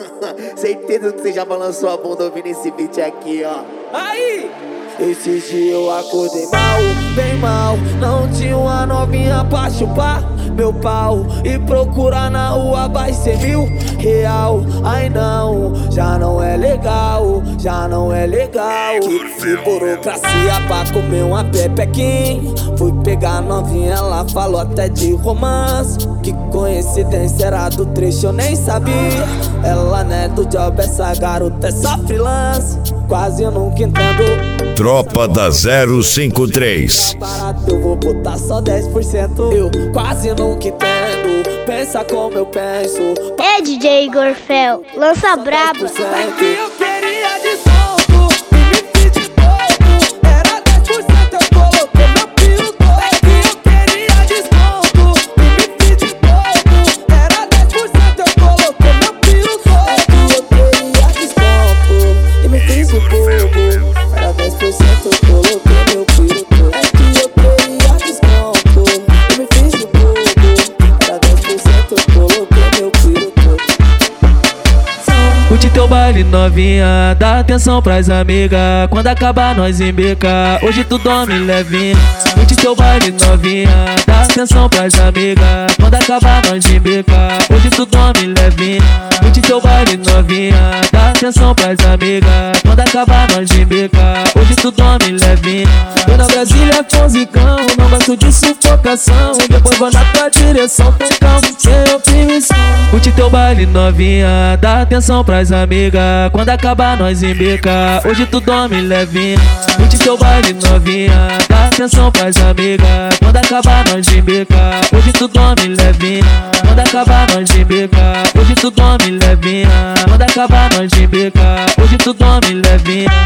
Certeza que você já balançou a bunda ouvindo esse beat aqui, ó. Aí! Esses dias eu acordei mal, bem mal. Não tinha uma novinha pra chupar meu pau. E procurar na rua vai ser R$1000. Ai não, já não é legal, já não é legal. Fui burocracia pra comer uma pepequim. Fui pegar a novinha, ela falou até de romance. Que coincidência, era do trecho, eu nem sabia. Ela não é do job, essa garota é só freelance. Quase eu nunca entendo. Tropa da 053. Eu vou botar só 10%. Eu quase nunca entendo. Pensa como eu penso. É DJ Gorfel, lança braba. É que eu queria desconto e me fiz de pouco. Era 10%, eu coloquei meu pio todo. É que eu queria desconto e me fiz de pouco. Era 10%, eu coloquei meu pio todo. É que eu queria desconto e me fiz de pouco. Era 10%, eu coloquei meu pio todo. É que eu queria desconto e me fiz de pouco. Era 10%, eu coloquei meu pio todo. Curte teu baile novinha, dá atenção pras amigas. Quando acabar nós embica, hoje tu dorme levinha. Curte teu baile novinha, dá atenção pras amigas. Quando acabar nós embica, hoje tu dorme levinha. Curte teu baile novinha, dá atenção pras amigas. Quando acabar nós embica, hoje tu dorme levinha. Eu na Brasília é fonzicão, não gosto de sufocação. Depois vou na tua direção, com calma, sem oprimição. Curte teu baile novinha, dá atenção pras amigas. Quando acabar nós embica, hoje tu dorme levinha. Curte teu baile novinha, dá atenção pras amigas. Quando acabar nós embica, hoje tu dorme levinha. Quando acabar nós embica, hoje tu dorme levinha. Quando acabar nós embica, hoje tu dorme levinha.